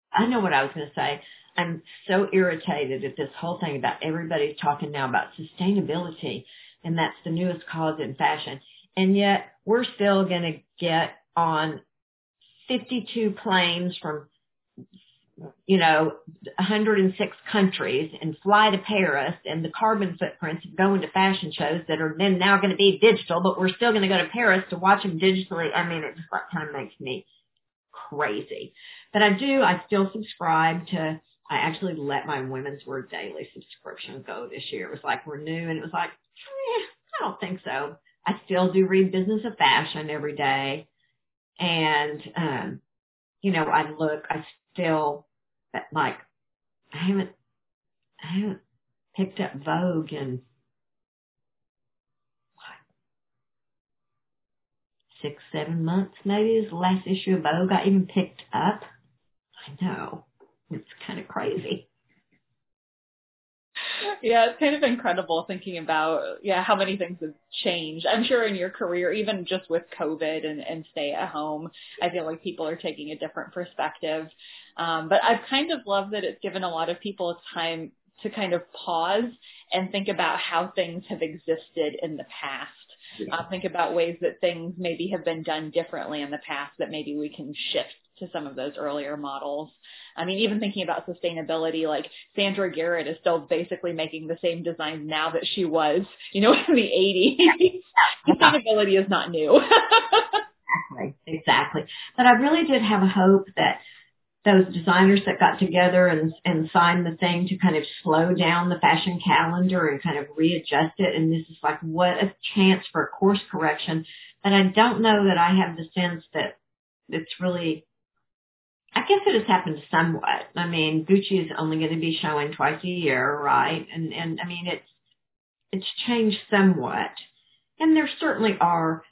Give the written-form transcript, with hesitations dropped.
I know what I was going to say. I'm so irritated at this whole thing about everybody's talking now about sustainability, and that's the newest cause in fashion. And yet we're still going to get on 52 planes from, 106 countries and fly to Paris, and the carbon footprints of going to fashion shows that are then now going to be digital, but we're still going to go to Paris to watch them digitally. I mean, it just kind of makes me crazy. But I still subscribe to, I actually let my Women's Wear Daily subscription go this year. It was like renew, and it was like, I don't think so. I still do read Business of Fashion every day. And, I still, like, I haven't picked up Vogue in 6-7 months, maybe is the last issue of Vogue I even picked up. I know. It's kind of crazy. Yeah, it's kind of incredible thinking about, how many things have changed. I'm sure in your career, even just with COVID and stay at home, I feel like people are taking a different perspective. But I've kind of loved that it's given a lot of people time to kind of pause and think about how things have existed in the past. Think about ways that things maybe have been done differently in the past that maybe we can shift to some of those earlier models. I mean, even thinking about sustainability, like Sandra Garrett is still basically making the same designs now that she was, in the 80s. Sustainability is not new. Exactly. But I really did have a hope that those designers that got together and signed the thing to kind of slow down the fashion calendar and kind of readjust it. And this is like, what a chance for a course correction. But I don't know that I have the sense that it's really, I guess it has happened somewhat. I mean, Gucci is only going to be showing twice a year, right? And I mean, it's changed somewhat. And there certainly are